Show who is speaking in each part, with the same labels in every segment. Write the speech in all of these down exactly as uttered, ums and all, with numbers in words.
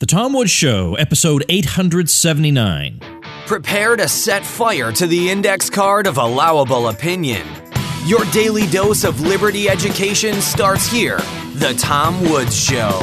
Speaker 1: The Tom Woods Show, episode eight seventy-nine.
Speaker 2: Prepare to set fire to the index card of allowable opinion. Your daily dose of liberty education starts here. The Tom Woods Show.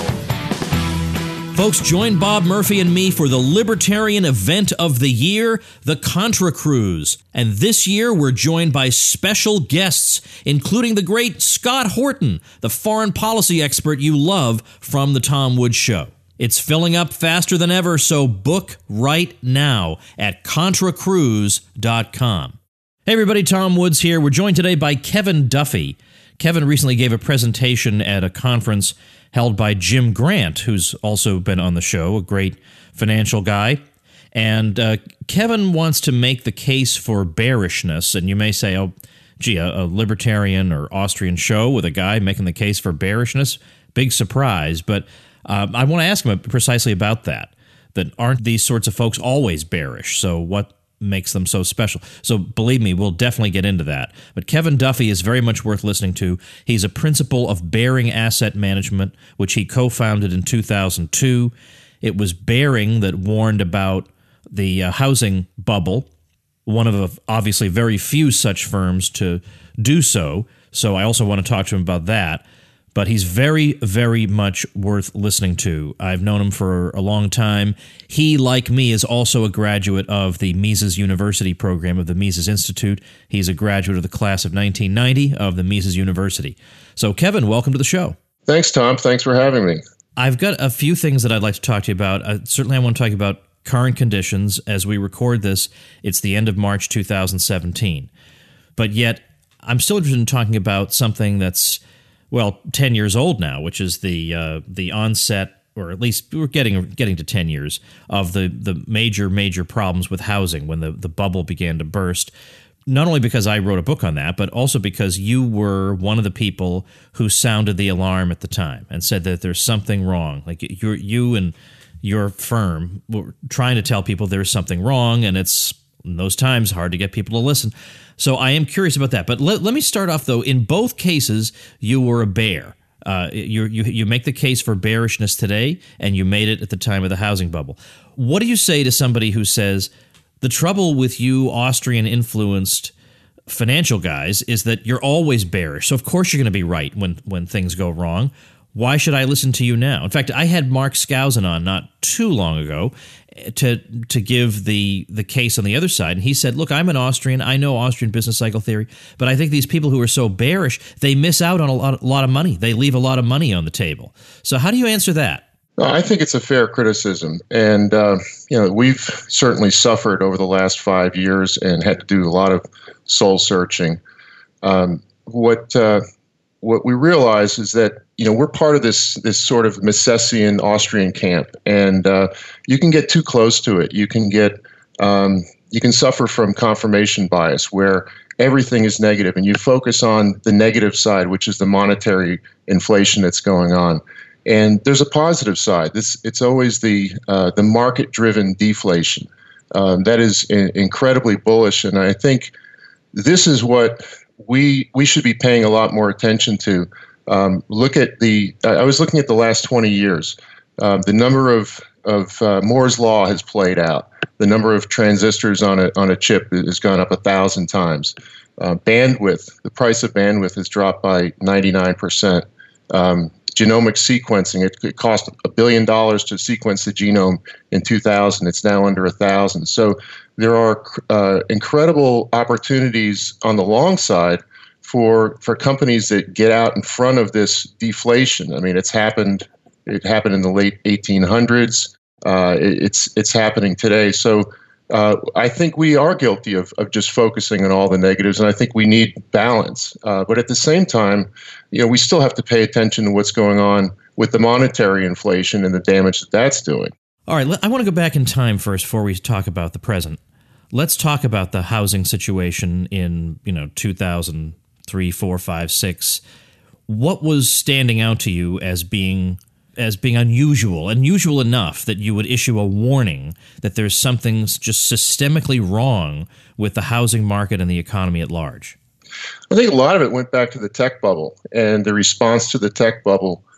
Speaker 1: Folks, join Bob Murphy and me for the libertarian event of the year, the Contra Cruise. And this year, we're joined by special guests, including the great Scott Horton, the foreign policy expert you love from the Tom Woods Show. It's filling up faster than ever, so book right now at contra cruise dot com. Hey everybody, Tom Woods here. We're joined today by Kevin Duffy. Kevin recently gave a presentation at a conference held by Jim Grant, who's also been on the show, a great financial guy. And uh, Kevin wants to make the case for bearishness, and you may say, oh, gee, a, a libertarian or Austrian show with a guy making the case for bearishness? Big surprise, but Uh, I want to ask him precisely about that, that aren't these sorts of folks always bearish? So what makes them so special? So believe me, we'll definitely get into that. But Kevin Duffy is very much worth listening to. He's a principal of Baring Asset Management, which he co-founded in two thousand two. It was Baring that warned about the uh, housing bubble, one of the obviously very few such firms to do so. So I also want to talk to him about that. But he's very, very much worth listening to. I've known him for a long time. He, like me, is also a graduate of the Mises University program of the Mises Institute. He's a graduate of the class of nineteen ninety of the Mises University. So, Kevin, welcome to the show.
Speaker 3: Thanks, Tom. Thanks for having me.
Speaker 1: I've got a few things that I'd like to talk to you about. Uh, certainly, I want to talk about current conditions. As we record this, it's the end of March two thousand seventeen. But yet, I'm still interested in talking about something that's well, ten years old now, which is the uh, the onset, or at least we're getting getting to ten years, of the, the major, major problems with housing when the, the bubble began to burst. Not only because I wrote a book on that, but also because you were one of the people who sounded the alarm at the time and said that there's something wrong. Like you you and your firm were trying to tell people there's something wrong, and it's, in those times, hard to get people to listen. So I am curious about that. But let, let me start off, though. In both cases, you were a bear. Uh, you, you you make the case for bearishness today, and you made it at the time of the housing bubble. What do you say to somebody who says, the trouble with you Austrian-influenced financial guys is that you're always bearish, so of course you're going to be right when, when things go wrong. Why should I listen to you now? In fact, I had Mark Skousen on not too long ago to to give the the case on the other side, and he said, look, I'm an Austrian, I know Austrian business cycle theory, but I think these people who are so bearish, they miss out on a lot, a lot of money. They leave a lot of money on the table. So how do you answer that?
Speaker 3: I think it's a fair criticism, and uh, you know, we've certainly suffered over the last five years and had to do a lot of soul searching. Um, what uh, what we realize is that, you know, we're part of this this sort of Misesian Austrian camp, and uh, you can get too close to it. You can get um, you can suffer from confirmation bias, where everything is negative, and you focus on the negative side, which is the monetary inflation that's going on. And there's a positive side. This it's always the uh, the market-driven deflation um, that is in, incredibly bullish, and I think this is what we we should be paying a lot more attention to. Um, look at the. I was looking at the last twenty years. Um, the number of of uh, Moore's law has played out. The number of transistors on a on a chip has gone up a thousand times. Uh, bandwidth, the price of bandwidth has dropped by ninety-nine percent. Um, genomic sequencing, it, it cost a billion dollars to sequence the genome in two thousand. It's now under a thousand. So there are uh, incredible opportunities on the long side for for companies that get out in front of this deflation. I mean, it's happened. It happened in the late eighteen hundreds. Uh, it, it's it's happening today. So uh, I think we are guilty of of just focusing on all the negatives, and I think we need balance. Uh, but at the same time, you know, we still have to pay attention to what's going on with the monetary inflation and the damage that that's doing.
Speaker 1: All right, I want to go back in time first before we talk about the present. Let's talk about the housing situation in, you know, two thousand three, four, five, six. What was standing out to you as being as being unusual, unusual enough that you would issue a warning that there's something just systemically wrong with the housing market and the economy at large?
Speaker 3: I think a lot of it went back to the tech bubble, and the response to the tech bubble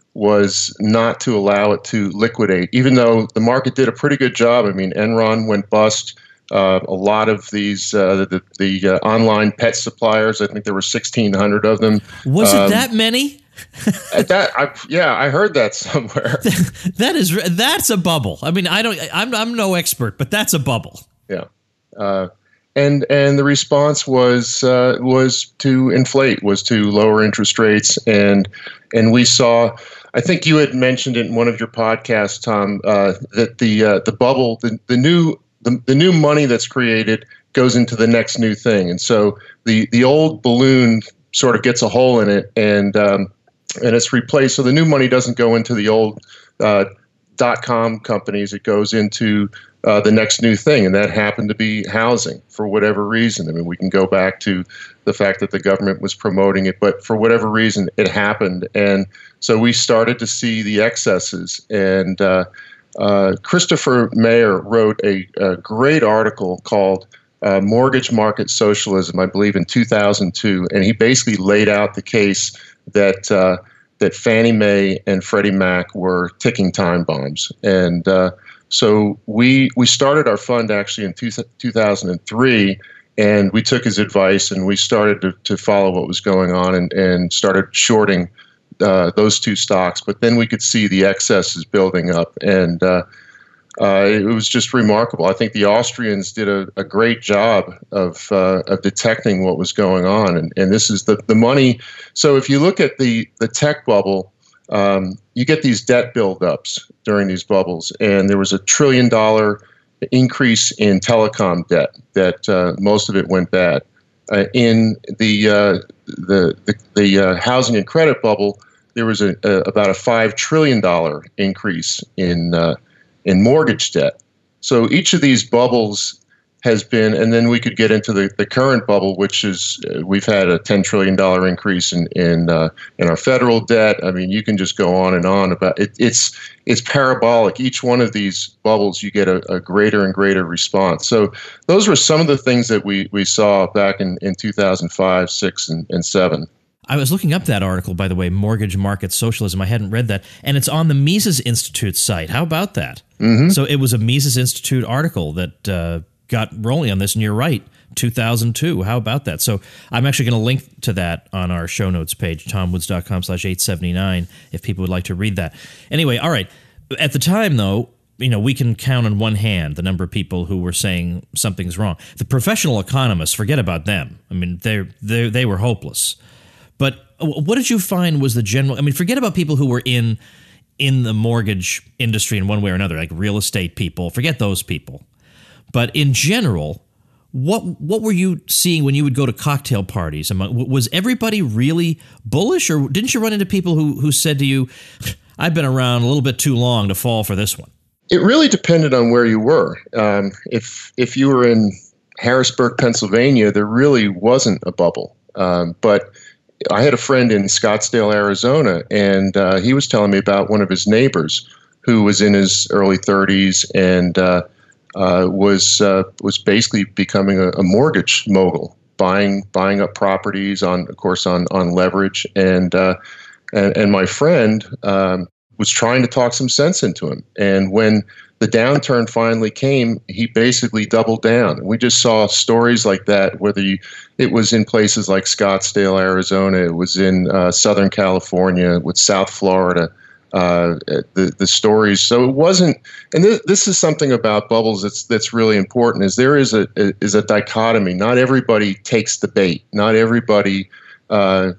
Speaker 3: was not to allow it to liquidate, even though the market did a pretty good job. I mean, Enron went bust. Uh, a lot of these, uh, the, the uh, online pet suppliers, I think there were sixteen hundred of them.
Speaker 1: Was
Speaker 3: um,
Speaker 1: it that many?
Speaker 3: that I, yeah, I heard that somewhere.
Speaker 1: that is that's a bubble. I mean, I don't. I'm I'm no expert, but that's a bubble.
Speaker 3: Yeah, uh, and and the response was uh, was to inflate, was to lower interest rates, and and we saw. I think you had mentioned it in one of your podcasts, Tom, uh, that the uh, the bubble, the the new the, the new money that's created goes into the next new thing, and so the the old balloon sort of gets a hole in it, and um, and it's replaced. So the new money doesn't go into the old uh, dot com companies; it goes into uh, the next new thing, and that happened to be housing for whatever reason. I mean, we can go back to the fact that the government was promoting it, but for whatever reason, it happened, and so we started to see the excesses. And uh, uh, Christopher Mayer wrote a, a great article called uh, Mortgage Market Socialism, I believe in two thousand two. And he basically laid out the case that uh, that Fannie Mae and Freddie Mac were ticking time bombs. And uh, so we we started our fund actually in two, two thousand three. And we took his advice and we started to, to follow what was going on and, and started shorting Uh, those two stocks, but then we could see the excesses building up, and uh, uh, it was just remarkable. I think the Austrians did a, a great job of uh, of detecting what was going on, and, and this is the, the money. So if you look at the, the tech bubble, um, you get these debt buildups during these bubbles, and there was a trillion dollar increase in telecom debt that uh, most of it went bad. Uh, in the uh, the the, the uh, housing and credit bubble, there was a, a about a five trillion dollar increase in uh, in mortgage debt. So each of these bubbles has been, and then we could get into the, the current bubble, which is uh, we've had a ten trillion dollar increase in in uh, in our federal debt. I mean, you can just go on and on about it. It's it's parabolic. Each one of these bubbles, you get a, a greater and greater response. So those were some of the things that we we saw back in, in two thousand five, six, and, and seven.
Speaker 1: I was looking up that article, by the way, Mortgage Market Socialism. I hadn't read that. And it's on the Mises Institute site. How about that? Mm-hmm. So it was a Mises Institute article that uh, got rolling on this, and you're right, two thousand two. How about that? So I'm actually going to link to that on our show notes page, tomwoods.com slash 879, if people would like to read that. Anyway, all right. At the time, though, you know, we can count on one hand the number of people who were saying something's wrong. The professional economists, forget about them. I mean, they they they were hopeless. But what did you find was the general? I mean, forget about people who were in in the mortgage industry in one way or another, like real estate people. Forget those people. But in general, what what were you seeing when you would go to cocktail parties? Was everybody really bullish, or didn't you run into people who who said to you, "I've been around a little bit too long to fall for this one"?
Speaker 3: It really depended on where you were. Um, if if you were in Harrisburg, Pennsylvania, there really wasn't a bubble, um, but I had a friend in Scottsdale, Arizona, and uh, he was telling me about one of his neighbors who was in his early thirties and uh, uh, was uh, was basically becoming a, a mortgage mogul, buying buying up properties on, of course, on on leverage. And uh, and, and my friend um, was trying to talk some sense into him. And when the downturn finally came, he basically doubled down. We just saw stories like that, whether you, it was in places like Scottsdale, Arizona, it was in uh, Southern California, with South Florida, uh, the the stories. So it wasn't, and this, this is something about bubbles that's that's really important, is there is a is a dichotomy. Not everybody takes the bait. Not everybody uh,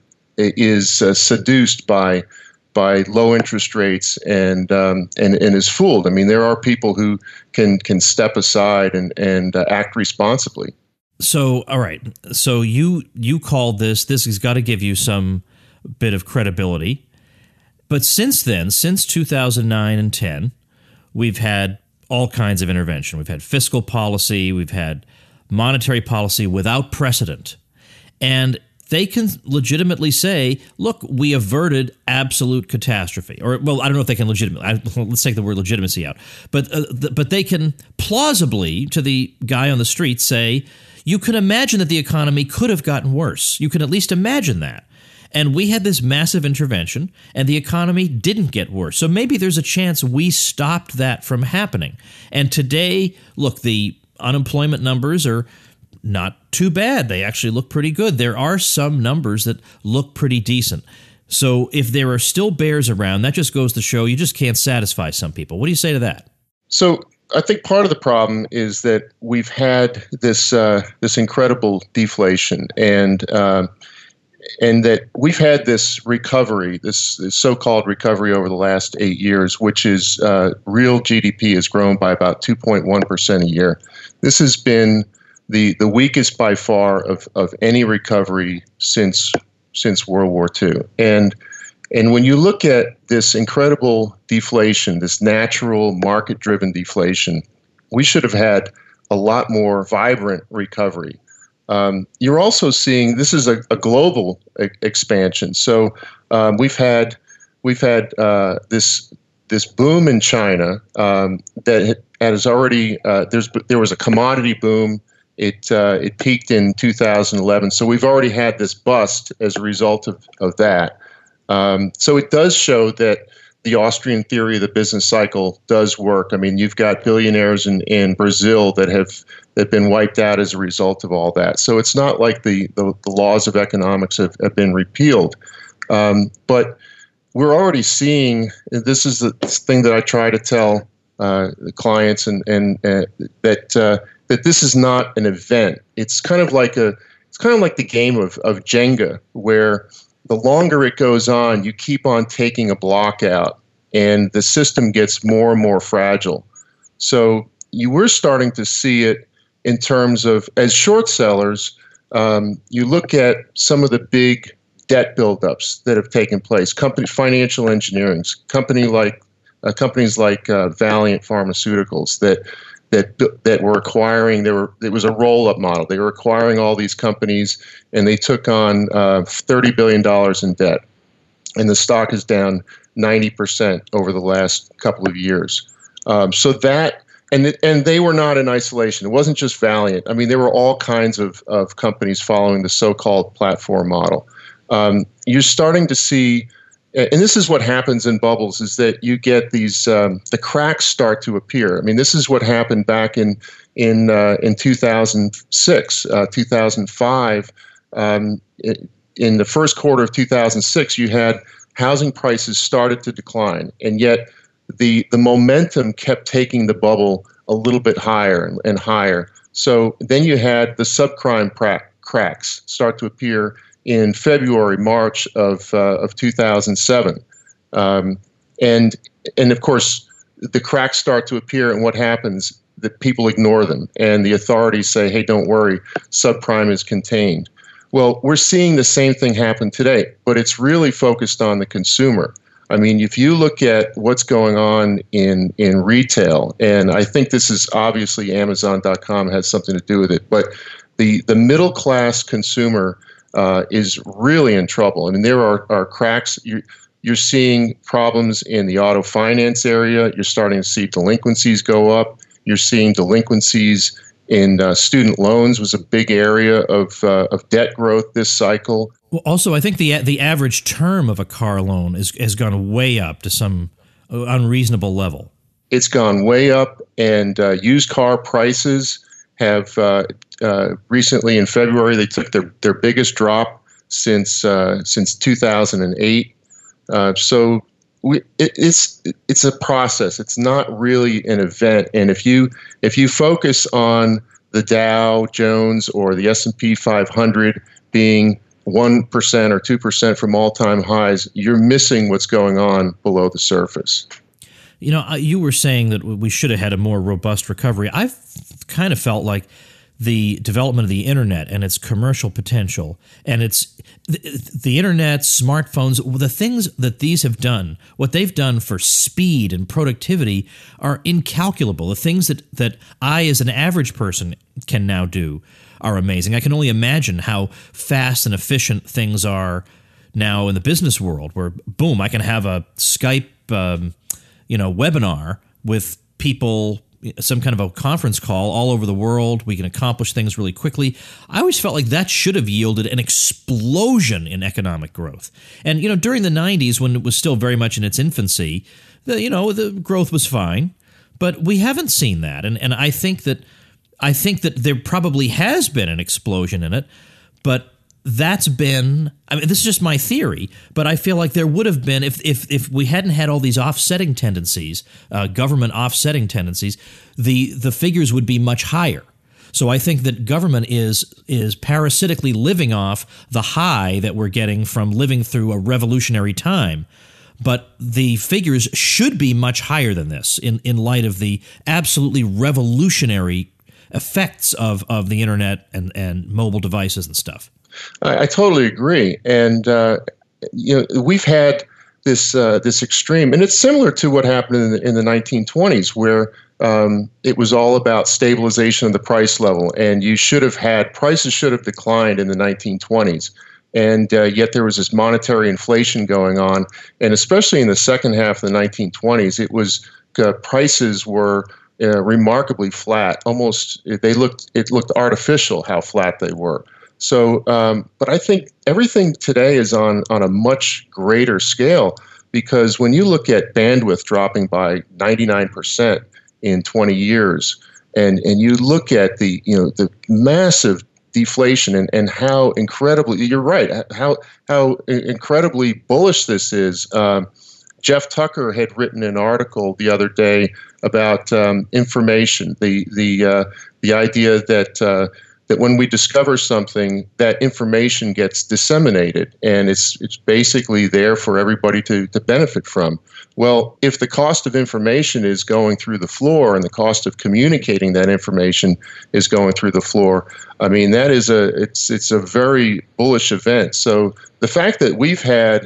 Speaker 3: is uh, seduced by by low interest rates and um, and and is fooled. I mean, there are people who can can step aside and and uh, act responsibly.
Speaker 1: So, all right. So you you called this. This has got to give you some bit of credibility. But since then, since two thousand nine and ten, we've had all kinds of intervention. We've had fiscal policy. We've had monetary policy without precedent, and they can legitimately say, look, we averted absolute catastrophe. Or, well, I don't know if they can legitimately. I, let's take the word legitimacy out. But uh, th- but they can plausibly, to the guy on the street, say, you can imagine that the economy could have gotten worse. You can at least imagine that. And we had this massive intervention, and the economy didn't get worse. So maybe there's a chance we stopped that from happening. And today, look, the unemployment numbers are not too bad. They actually look pretty good. There are some numbers that look pretty decent. So if there are still bears around, that just goes to show you just can't satisfy some people. What do you say to that?
Speaker 3: So I think part of the problem is that we've had this uh, this incredible deflation, and uh, and that we've had this recovery, this, this so-called recovery over the last eight years, which is uh, real G D P has grown by about two point one percent a year. This has been the the weakest by far of, of any recovery since since World War Two. And and when you look at this incredible deflation, this natural market-driven deflation, we should have had a lot more vibrant recovery. Um, you're also seeing this is a, a global e- expansion. So um, we've had we've had uh, this this boom in China um, that has already uh, there's there was a commodity boom. It uh, it peaked in two thousand eleven. So we've already had this bust as a result of, of that. Um, so it does show that the Austrian theory of the business cycle does work. I mean, you've got billionaires in, in Brazil that have that have been wiped out as a result of all that. So it's not like the, the, the laws of economics have, have been repealed. Um, but we're already seeing, this is the thing that I try to tell uh, the clients, and, and uh, that uh, that this is not an event. It's kind of like a it's kind of like the game of, of Jenga, where the longer it goes on, you keep on taking a block out, and the system gets more and more fragile. So you were starting to see it in terms of, as short sellers, um, you look at some of the big debt buildups that have taken place. Company financial engineering, company like uh, companies like uh, Valeant Pharmaceuticals that that that were acquiring. There were it was a roll-up model. They were acquiring all these companies, and they took on uh, thirty billion dollars in debt, and the stock is down ninety percent over the last couple of years. Um, so that and it, and they were not in isolation. It wasn't just Valeant. I mean, there were all kinds of of companies following the so-called platform model. Um, you're starting to see. And this is what happens in bubbles, is that you get these, um, the cracks start to appear. I mean, this is what happened back in in uh, in two thousand six, uh, two thousand five. Um, it, in the first quarter of two thousand six, you had housing prices started to decline, and yet the the momentum kept taking the bubble a little bit higher and, and higher. So then you had the subprime pra- cracks start to appear in February, March of uh, of two thousand seven, um, and and of course the cracks start to appear, and what happens? That people ignore them, and the authorities say, "Hey, don't worry, subprime is contained." Well, we're seeing the same thing happen today, but it's really focused on the consumer. I mean, if you look at what's going on in in retail, and I think this is obviously Amazon dot com has something to do with it, but the the middle class consumer Uh, is really in trouble. I mean, there are, are cracks. You're, you're seeing problems in the auto finance area. You're starting to see delinquencies go up. You're seeing delinquencies in uh, student loans was a big area of uh, of debt growth this cycle.
Speaker 1: Well, also, I think the the average term of a car loan is, has gone way up to some unreasonable level.
Speaker 3: It's gone way up, and uh, used car prices have uh, uh, recently in February they took their, their biggest drop since uh, since two thousand eight. Uh, so we, it, it's it's a process. It's not really an event. And if you if you focus on the Dow Jones or the S and P five hundred being one percent or two percent from all-time highs, you're missing what's going on below the surface.
Speaker 1: You know, you were saying that we should have had a more robust recovery. I've kind of felt like the development of the internet and its commercial potential and its the, the internet, smartphones, the things that these have done, what they've done for speed and productivity are incalculable. The things that, that I as an average person can now do are amazing. I can only imagine how fast and efficient things are now in the business world, where, boom, I can have a Skype um, you know, webinar with people some kind of a conference call all over the world. We can accomplish things really quickly. I always felt like that should have yielded an explosion in economic growth. And, you know, during the nineties, when it was still very much in its infancy, the, you know, the growth was fine, but we haven't seen that. And and I think that I think that there probably has been an explosion in it, but that's been, I mean, this is just my theory, but I feel like there would have been, if if if we hadn't had all these offsetting tendencies, uh, government offsetting tendencies, the the figures would be much higher. So I think that government is is parasitically living off the high that we're getting from living through a revolutionary time. But the figures should be much higher than this in, in light of the absolutely revolutionary effects of, of the internet and, and mobile devices and stuff.
Speaker 3: I, I totally agree, and uh, you know we've had this uh, this extreme, and it's similar to what happened in the, in the nineteen twenties, where um, it was all about stabilization of the price level, and you should have had prices should have declined in the nineteen twenties, and uh, yet there was this monetary inflation going on, and especially in the second half of the nineteen twenties, it was uh, prices were uh, remarkably flat. Almost they looked it looked artificial how flat they were. So, um, but I think everything today is on, on a much greater scale, because when you look at bandwidth dropping by ninety-nine percent in twenty years, and, and you look at the, you know, the massive deflation and, and how incredibly, you're right, how, how incredibly bullish this is. Um, Jeff Tucker had written an article the other day about um, information, the, the, uh, the idea that, uh, that when we discover something, that information gets disseminated, and it's it's basically there for everybody to, to benefit from. Well, if the cost of information is going through the floor and the cost of communicating that information is going through the floor, I mean, that is a it's it's a very bullish event. So the fact that we've had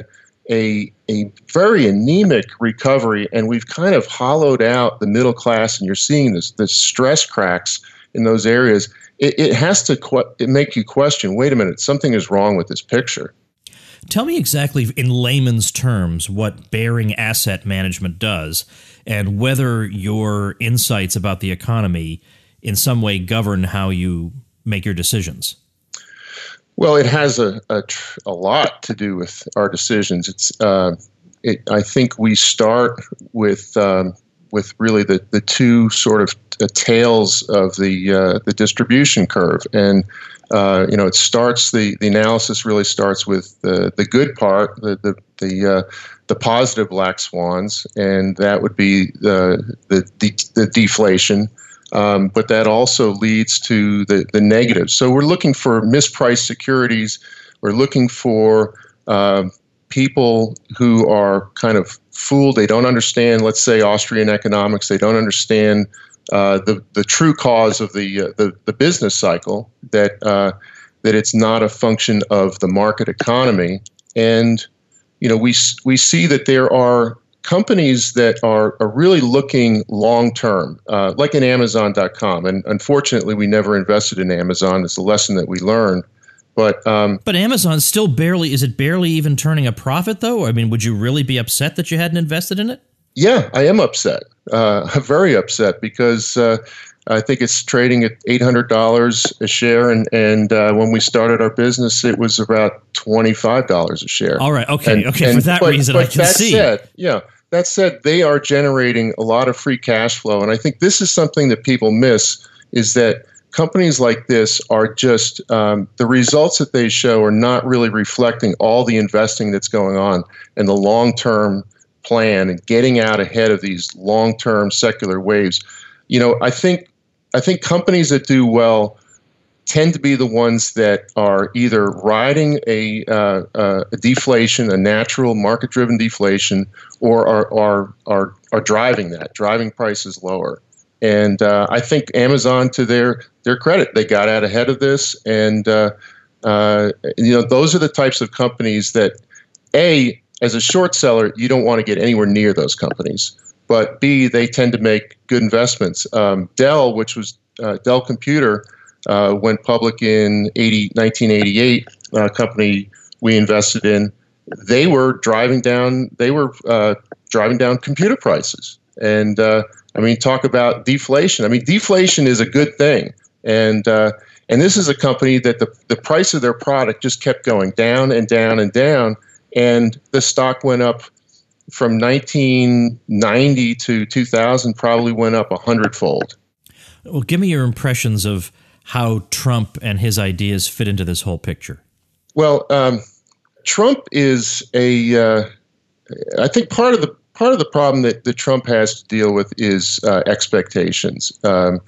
Speaker 3: a a very anemic recovery, and we've kind of hollowed out the middle class, and you're seeing this the stress cracks in those areas. It, it has to que- it make you question, wait a minute, something is wrong with this picture.
Speaker 1: Tell me exactly in layman's terms what bearing asset management does, and whether your insights about the economy in some way govern how you make your decisions.
Speaker 3: Well, it has a a, tr- a lot to do with our decisions. It's uh, it, I think we start with um, with really the, the two sort of the tails of the uh, the distribution curve, and uh, you know it starts the, the analysis really starts with the, the good part, the the the, uh, the positive black swans, and that would be the the the, the deflation, um, but that also leads to the the negatives. So we're looking for mispriced securities. We're looking for uh, people who are kind of fooled. They don't understand, let's say, Austrian economics. They don't understand Uh, the the true cause of the uh, the the business cycle, that uh, that it's not a function of the market economy, and you know we we see that there are companies that are are really looking long term, uh, like in Amazon dot com, and unfortunately we never invested in Amazon. It's a lesson that we learned. But um,
Speaker 1: but Amazon still barely is it barely even turning a profit though? I mean, would you really be upset that you hadn't invested in it?
Speaker 3: Yeah, I am upset. Uh, I'm very upset because uh, I think it's trading at eight hundred dollars a share, and and uh, when we started our business, it was about twenty-five dollars a share.
Speaker 1: All right, okay,
Speaker 3: and,
Speaker 1: okay.
Speaker 3: And,
Speaker 1: for that
Speaker 3: but,
Speaker 1: reason,
Speaker 3: but
Speaker 1: I can
Speaker 3: that
Speaker 1: see.
Speaker 3: Said, yeah, that said, they are generating a lot of free cash flow, and I think this is something that people miss: is that companies like this are just um, the results that they show are not really reflecting all the investing that's going on and the long-term plan and getting out ahead of these long-term secular waves. You know, I think I think companies that do well tend to be the ones that are either riding a, uh, uh, a deflation, a natural market-driven deflation, or are are are are driving that, driving prices lower. And uh, I think Amazon, to their their credit, they got out ahead of this, and uh, uh, you know, those are the types of companies that, A, as a short seller, you don't want to get anywhere near those companies. But B, they tend to make good investments. Um, Dell, which was uh, Dell Computer, uh, went public in nineteen eighty-eight, a company we invested in. They were driving down. They were uh, driving down computer prices, and uh, I mean, talk about deflation. I mean, deflation is a good thing. And uh, and this is a company that the, the price of their product just kept going down and down and down. And the stock went up from nineteen ninety to two thousand, probably went up a hundredfold.
Speaker 1: Well, give me your impressions of how Trump and his ideas fit into this whole picture. Well,
Speaker 3: um, Trump is a, uh, I think part of the part of the problem that, that Trump has to deal with is uh, expectations. Um,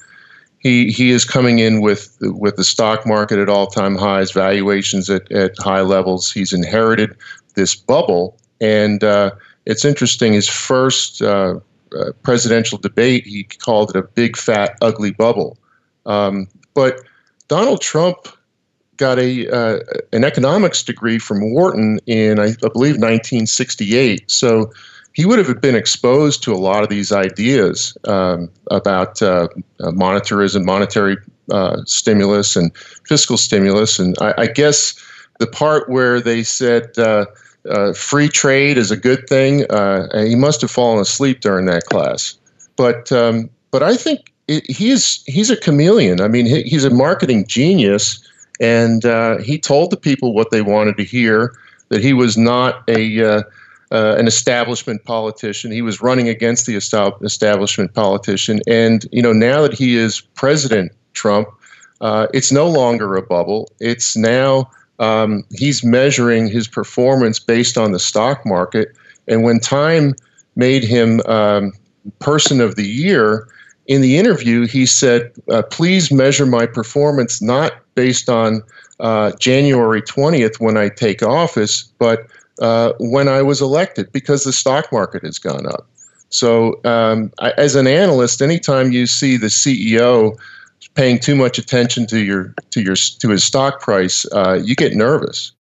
Speaker 3: he he is coming in with with the stock market at all-time highs, valuations at, at high levels. He's inherited this bubble, and uh, it's interesting. His first uh, uh, presidential debate, he called it a big, fat, ugly bubble. Um, but Donald Trump got a uh, an economics degree from Wharton in, I, I believe, nineteen sixty-eight. So he would have been exposed to a lot of these ideas um, about uh, uh, monetarism, monetary uh, stimulus, and fiscal stimulus. And I, I guess the part where they said uh, uh, free trade is a good thing, uh, he must have fallen asleep during that class. But um, but I think it, he's he's a chameleon. I mean, he, he's a marketing genius. And uh, he told the people what they wanted to hear, that he was not a uh, uh, an establishment politician. He was running against the establishment politician. And, you know, now that he is President Trump, uh, it's no longer a bubble. It's now um, he's measuring his performance based on the stock market. And when Time made him um, Person of the Year, in the interview, he said, uh, please measure my performance not based on uh, January twentieth when I take office, but uh, when I was elected, because the stock market has gone up. So um, I, as an analyst, anytime you see the C E O paying too much attention to your to your to his stock price, uh, you get nervous.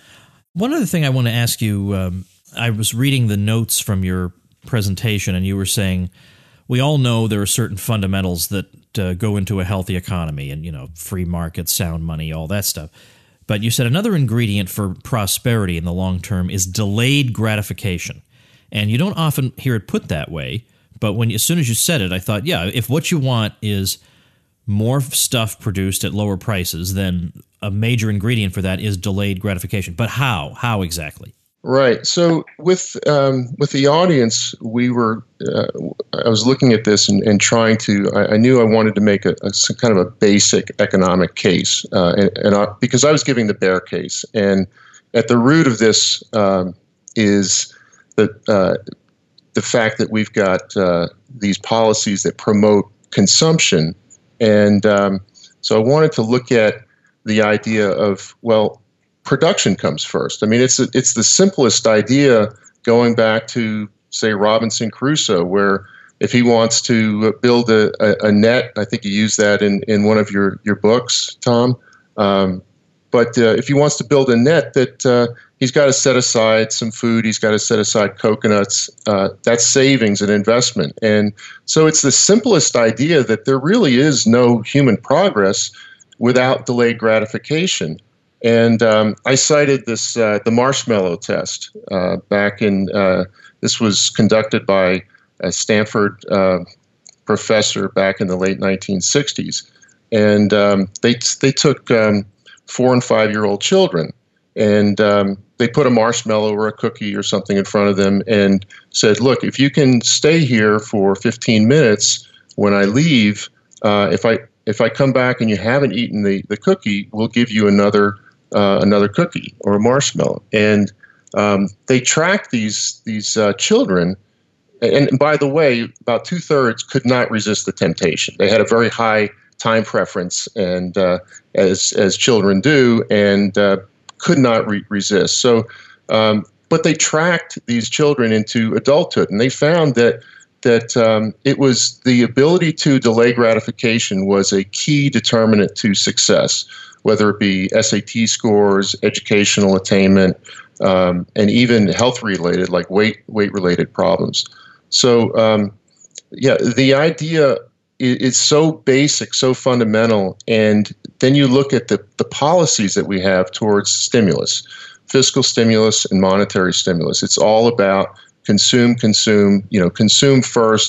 Speaker 1: One other thing I want to ask you, um, I was reading the notes from your presentation, and you were saying, we all know there are certain fundamentals that uh, go into a healthy economy and, you know, free markets, sound money, all that stuff. But you said another ingredient for prosperity in the long term is delayed gratification. And you don't often hear it put that way. But when as soon as you said it, I thought, yeah, if what you want is more stuff produced at lower prices, then a major ingredient for that is delayed gratification. But how? How exactly?
Speaker 3: Right. So with um, with the audience, we were. Uh, I was looking at this and, and trying to. I, I knew I wanted to make a, a some kind of a basic economic case, uh, and, and I, because I was giving the bear case, and at the root of this um, is the uh, the fact that we've got uh, these policies that promote consumption, and um, so I wanted to look at the idea of, well, production comes first. I mean, it's a, it's the simplest idea, going back to, say, Robinson Crusoe, where if he wants to build a, a, a net, I think you use that in, in one of your, your books, Tom. Um, but uh, if he wants to build a net, that uh, he's got to set aside some food, he's got to set aside coconuts. Uh, that's savings and investment. And so it's the simplest idea that there really is no human progress without delayed gratification. And um, I cited this, uh, the marshmallow test uh, back in, uh, this was conducted by a Stanford uh, professor back in the late nineteen sixties. And um, they, they took um, four and five-year-old children, and um, they put a marshmallow or a cookie or something in front of them and said, look, if you can stay here for fifteen minutes, when I leave, uh, if I if I come back and you haven't eaten the, the cookie, we'll give you another Uh, another cookie or a marshmallow. And um, they tracked these these uh, children. And, and by the way, about two thirds could not resist the temptation. They had a very high time preference, and uh, as as children do, and uh, could not re- resist. So, um, but they tracked these children into adulthood, and they found that that um, it was the ability to delay gratification was a key determinant to success, whether it be S A T scores, educational attainment, um, and even health-related, like weight weight-related problems. So, um, yeah, the idea is, is so basic, so fundamental, and then you look at the, the policies that we have towards stimulus, fiscal stimulus and monetary stimulus. It's all about consume, consume, you know, consume first,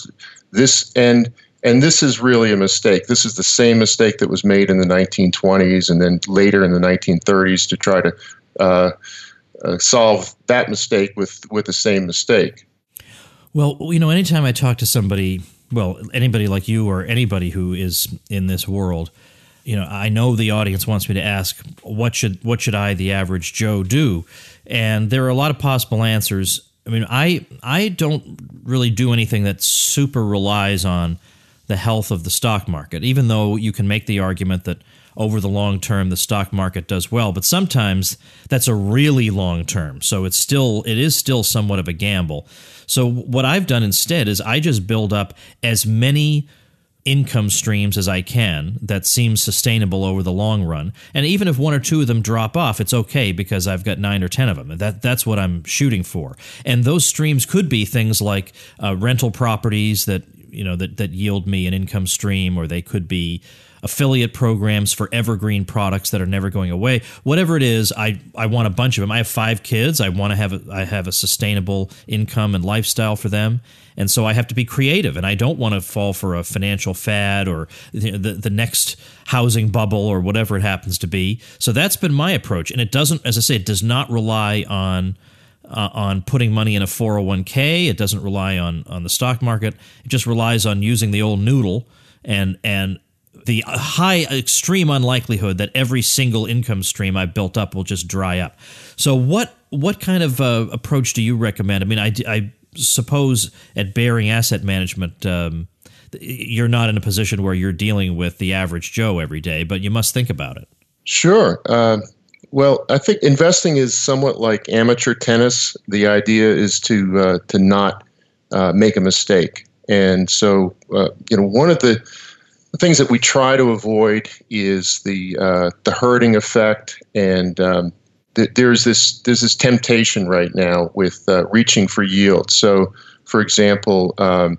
Speaker 3: this and and this is really a mistake. This is the same mistake that was made in the nineteen twenties and then later in the nineteen thirties to try to uh, uh, solve that mistake with with the same mistake.
Speaker 1: Well, you know, anytime I talk to somebody, well, anybody like you or anybody who is in this world, you know, I know the audience wants me to ask, what should what should I, the average Joe, do? And there are a lot of possible answers. I mean, I I don't really do anything that super relies on the health of the stock market, even though you can make the argument that over the long term the stock market does well. But sometimes that's a really long term, so it's still it is still somewhat of a gamble. So what I've done instead is I just build up as many income streams as I can that seem sustainable over the long run. And even if one or two of them drop off, it's okay because I've got nine or ten of them. That that's what I'm shooting for. And those streams could be things like uh, rental properties that you know that that yield me an income stream, or they could be affiliate programs for evergreen products that are never going away. Whatever it is, I, I want a bunch of them. I have five kids. I want to have a, I have a sustainable income and lifestyle for them. And so I have to be creative, and I don't want to fall for a financial fad or the, the the next housing bubble or whatever it happens to be. So that's been my approach. And it doesn't, as I say, it does not rely on uh, on putting money in a four oh one k. It doesn't rely on, on the stock market. It just relies on using the old noodle and and the high extreme unlikelihood that every single income stream I built up will just dry up. So what what kind of uh, approach do you recommend? I mean, I, I suppose at Baring Asset Management, um, you're not in a position where you're dealing with the average Joe every day, but you must think about it.
Speaker 3: Sure. Uh, well, I think investing is somewhat like amateur tennis. The idea is to uh, to not uh, make a mistake. And so, uh, you know, one of the The things that we try to avoid is the uh, the herding effect, and um, th- there's this there's this temptation right now with uh, reaching for yield. So, for example, um,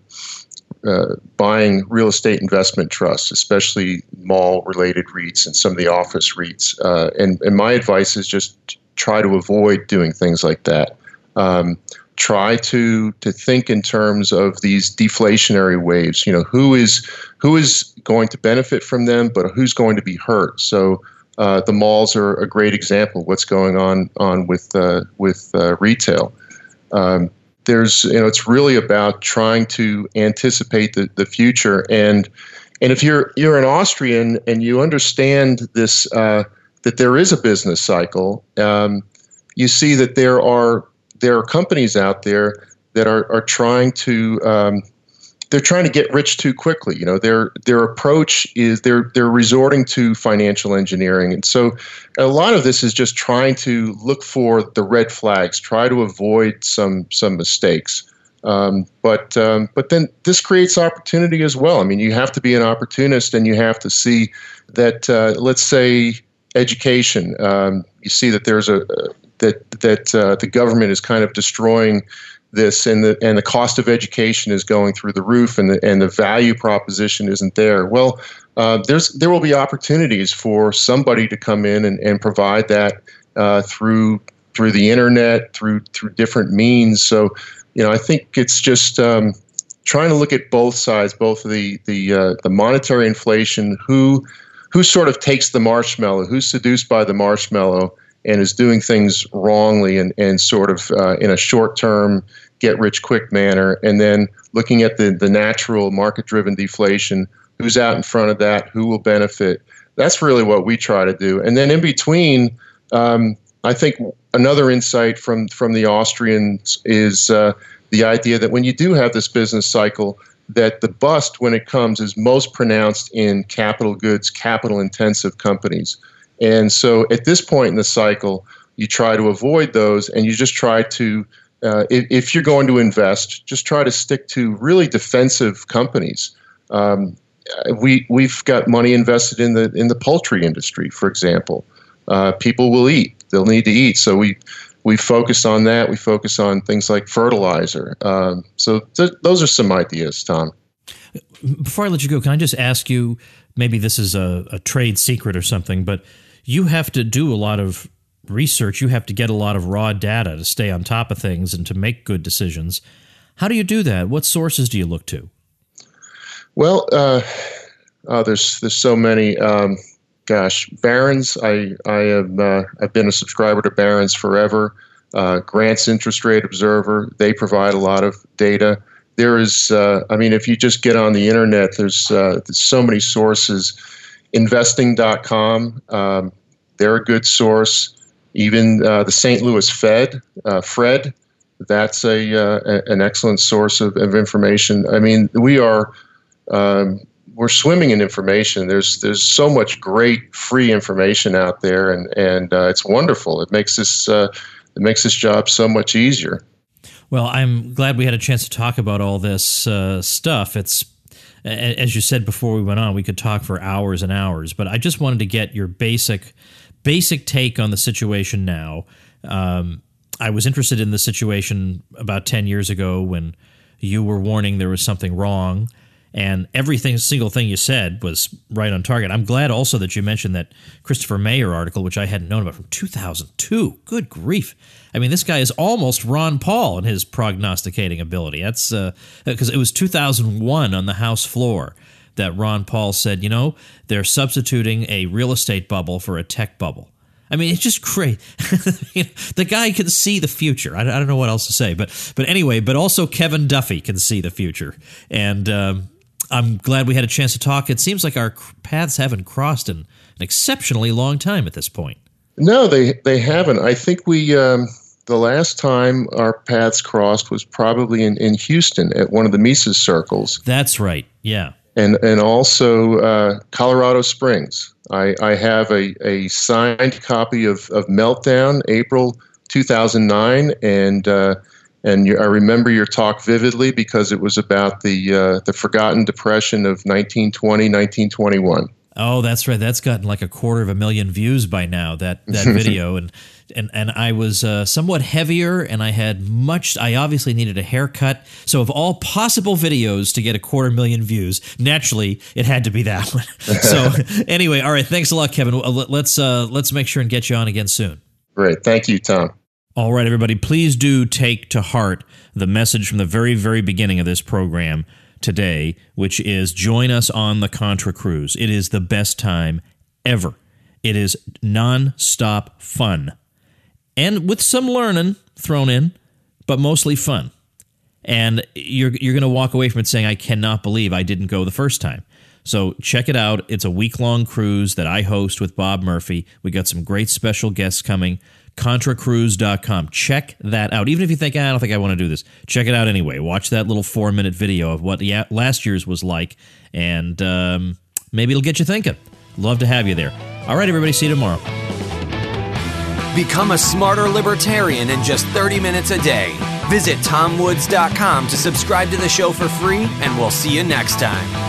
Speaker 3: uh, buying real estate investment trusts, especially mall-related REITs and some of the office REITs. Uh, and and my advice is just try to avoid doing things like that. Um, try to to think in terms of these deflationary waves. You know, who is who is going to benefit from them, but who's going to be hurt? So uh, the malls are a great example of what's going on on with uh, with uh, retail. Um, there's you know, it's really about trying to anticipate the, the future. And and if you're you're an Austrian and you understand this uh, that there is a business cycle, um, you see that there are there are companies out there that are, are trying to um, they're trying to get rich too quickly. You know, their their approach is they're they're resorting to financial engineering, and so a lot of this is just trying to look for the red flags, try to avoid some some mistakes. Um, but um, but then this creates opportunity as well. I mean, you have to be an opportunist, and you have to see that. Uh, let's say education. Um, you see that there's a that that uh, the government is kind of destroying this, and the and the cost of education is going through the roof, and the and the value proposition isn't there. Well, uh, there's there will be opportunities for somebody to come in and, and provide that uh, through through the internet, through through different means. So, you know, I think it's just um, trying to look at both sides, both the the uh, the monetary inflation, who who sort of takes the marshmallow, who's seduced by the marshmallow and is doing things wrongly and, and sort of uh, in a short-term, get-rich-quick manner, and then looking at the, the natural market-driven deflation, who's out in front of that, who will benefit. That's really what we try to do. And then in between, um, I think another insight from, from the Austrians is uh, the idea that when you do have this business cycle, that the bust, when it comes, is most pronounced in capital goods, capital-intensive companies. And so at this point in the cycle, you try to avoid those, and you just try to, uh, if, if you're going to invest, just try to stick to really defensive companies. Um, we we've got money invested in the in the poultry industry, for example. Uh, people will eat; they'll need to eat. So we we focus on that. We focus on things like fertilizer. Um, so th- those are some ideas, Tom.
Speaker 1: Before I let you go, can I just ask you? Maybe this is a, a trade secret or something, but you have to do a lot of research. You have to get a lot of raw data to stay on top of things and to make good decisions. How do you do that? What sources do you look to?
Speaker 3: Well, uh, uh, there's there's so many. Um, gosh, Barron's. I I have uh, I've been a subscriber to Barron's forever. Uh, Grant's Interest Rate Observer. They provide a lot of data. There is, uh, I mean, if you just get on the internet, there's, uh, there's so many sources. Investing dot com. Um, they're a good source. Even uh, the Saint Louis Fed, uh, Fred. That's a uh, an excellent source of, of information. I mean, we are. Um, we're swimming in information. There's there's so much great free information out there, and and uh, it's wonderful. It makes this uh, it makes this job so much easier.
Speaker 1: Well, I'm glad we had a chance to talk about all this uh, stuff. It's as you said before we went on, we could talk for hours and hours. But I just wanted to get your basic basic take on the situation now. Um, I was interested in the situation about ten years ago when you were warning there was something wrong. And everything, single thing you said was right on target. I'm glad also that you mentioned that Christopher Mayer article, which I hadn't known about, from two thousand two. Good grief. I mean, this guy is almost Ron Paul in his prognosticating ability. That's because uh, it was two thousand one on the House floor that Ron Paul said, you know, they're substituting a real estate bubble for a tech bubble. I mean, it's just great. The guy can see the future. I don't know what else to say. But but anyway, but also Kevin Duffy can see the future. And um, I'm glad we had a chance to talk. It seems like our paths haven't crossed in an exceptionally long time at this point.
Speaker 3: No, they, they haven't. I think we um, the last time our paths crossed was probably in, in Houston at one of the Mises circles.
Speaker 1: That's right, yeah.
Speaker 3: And and also uh, Colorado Springs. I, I have a, a signed copy of, of Meltdown, April two thousand nine, and uh, and you, I remember your talk vividly because it was about the uh, the forgotten depression of nineteen twenty, nineteen twenty-one.
Speaker 1: Oh, that's right. That's gotten like a quarter of a million views by now, that, that video. and, and and I was uh, somewhat heavier, and I had much – I obviously needed a haircut. So of all possible videos to get a quarter million views, naturally, it had to be that one. So anyway, all right, thanks a lot, Kevin. Let's, uh, let's make sure and get you on again soon.
Speaker 3: Great. Thank you, Tom.
Speaker 1: All right, everybody, please do take to heart the message from the very, very beginning of this program today, which is join us on the Contra Cruise. It is the best time ever. It is non-stop fun. And with some learning thrown in, but mostly fun. And you're you're going to walk away from it saying, I cannot believe I didn't go the first time. So check it out. It's a week-long cruise that I host with Bob Murphy. We got some great special guests coming. Contra Cruise dot com. Check that out. Even if you think, ah, I don't think I want to do this, check it out anyway. Watch that little four-minute video of what the last year's was like, and um, maybe it'll get you thinking. Love to have you there. All right, everybody, see you tomorrow.
Speaker 2: Become a smarter libertarian in just thirty minutes a day. Visit tom woods dot com to subscribe to the show for free, and we'll see you next time.